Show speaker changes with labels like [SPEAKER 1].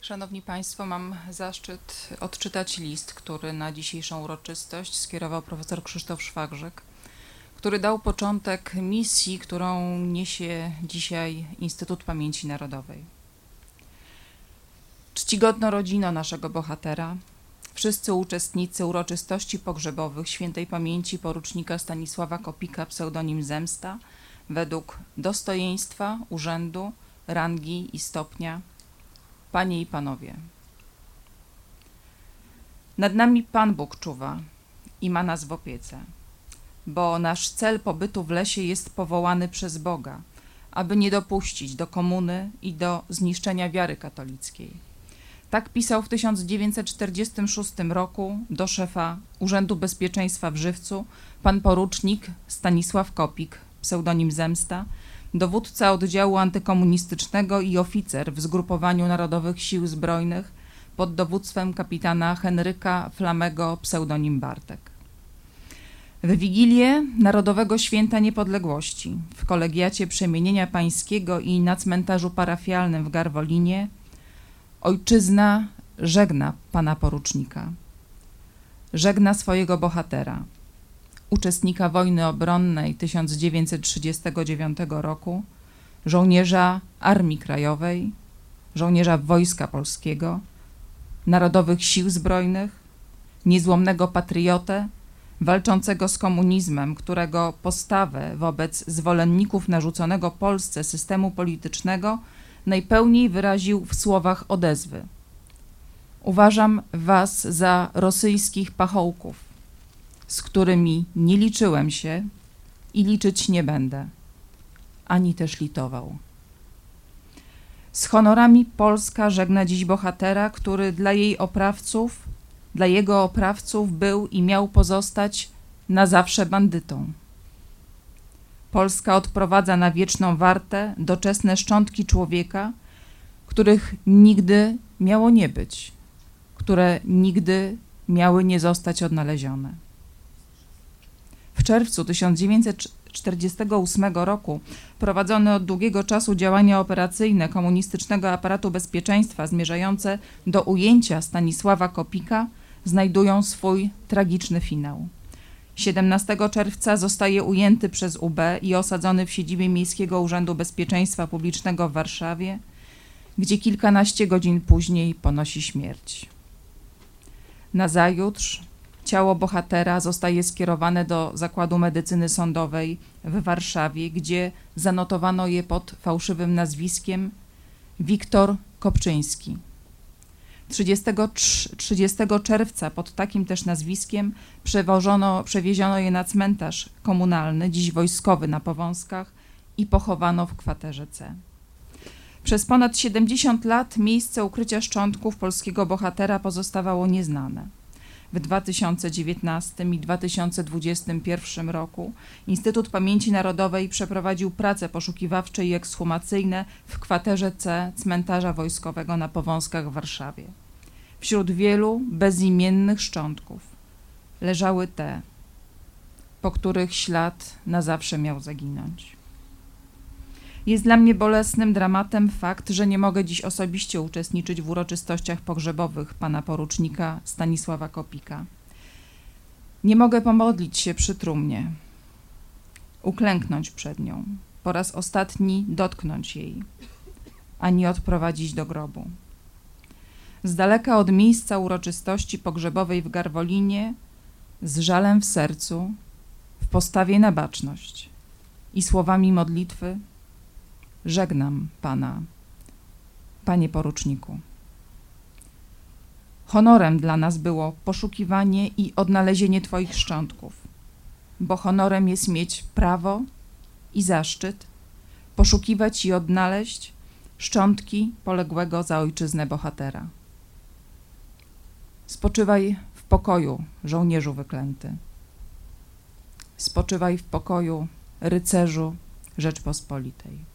[SPEAKER 1] Szanowni Państwo, mam zaszczyt odczytać list, który na dzisiejszą uroczystość skierował profesor Krzysztof Szwagrzyk, który dał początek misji, którą niesie dzisiaj Instytut Pamięci Narodowej. Czcigodna rodzino naszego bohatera, wszyscy uczestnicy uroczystości pogrzebowych świętej pamięci porucznika Stanisława Kopika, pseudonim Zemsta, według dostojeństwa, urzędu, rangi i stopnia, Panie i Panowie. Nad nami Pan Bóg czuwa i ma nas w opiece, bo nasz cel pobytu w lesie jest powołany przez Boga, aby nie dopuścić do komuny i do zniszczenia wiary katolickiej. Tak pisał w 1946 roku do szefa Urzędu Bezpieczeństwa w Żywcu pan porucznik Stanisław Kopik, pseudonim Zemsta, dowódca oddziału antykomunistycznego i oficer w Zgrupowaniu Narodowych Sił Zbrojnych pod dowództwem kapitana Henryka Flamego, pseudonim Bartek. W Wigilię Narodowego Święta Niepodległości w Kolegiacie Przemienienia Pańskiego i na cmentarzu parafialnym w Garwolinie ojczyzna żegna pana porucznika, żegna swojego bohatera, uczestnika wojny obronnej 1939 roku, żołnierza Armii Krajowej, żołnierza Wojska Polskiego, Narodowych Sił Zbrojnych, niezłomnego patriotę, walczącego z komunizmem, którego postawę wobec zwolenników narzuconego Polsce systemu politycznego najpełniej wyraził w słowach odezwy: uważam was za rosyjskich pachołków, z którymi nie liczyłem się i liczyć nie będę, ani też litował. Z honorami Polska żegna dziś bohatera, który dla jego oprawców był i miał pozostać na zawsze bandytą. Polska odprowadza na wieczną wartę doczesne szczątki człowieka, których nigdy miało nie być, które nigdy miały nie zostać odnalezione. W czerwcu 1948 roku prowadzone od długiego czasu działania operacyjne komunistycznego aparatu bezpieczeństwa zmierzające do ujęcia Stanisława Kopika znajdują swój tragiczny finał. 17 czerwca zostaje ujęty przez UB i osadzony w siedzibie Miejskiego Urzędu Bezpieczeństwa Publicznego w Warszawie, gdzie kilkanaście godzin później ponosi śmierć. Nazajutrz ciało bohatera zostaje skierowane do Zakładu Medycyny Sądowej w Warszawie, gdzie zanotowano je pod fałszywym nazwiskiem Wiktor Kopczyński. 30 czerwca pod takim też nazwiskiem przewieziono je na cmentarz komunalny, dziś wojskowy na Powązkach, i pochowano w kwaterze C. Przez ponad 70 lat miejsce ukrycia szczątków polskiego bohatera pozostawało nieznane. W 2019 i 2021 roku Instytut Pamięci Narodowej przeprowadził prace poszukiwawcze i ekshumacyjne w kwaterze C cmentarza wojskowego na Powązkach w Warszawie. Wśród wielu bezimiennych szczątków leżały te, po których ślad na zawsze miał zaginąć. Jest dla mnie bolesnym dramatem fakt, że nie mogę dziś osobiście uczestniczyć w uroczystościach pogrzebowych pana porucznika Stanisława Kopika. Nie mogę pomodlić się przy trumnie, uklęknąć przed nią, po raz ostatni dotknąć jej, ani odprowadzić do grobu. Z daleka od miejsca uroczystości pogrzebowej w Garwolinie, z żalem w sercu, w postawie na baczność i słowami modlitwy żegnam pana, panie poruczniku. Honorem dla nas było poszukiwanie i odnalezienie twoich szczątków, bo honorem jest mieć prawo i zaszczyt poszukiwać i odnaleźć szczątki poległego za ojczyznę bohatera. Spoczywaj w pokoju, żołnierzu wyklęty. Spoczywaj w pokoju, rycerzu Rzeczpospolitej.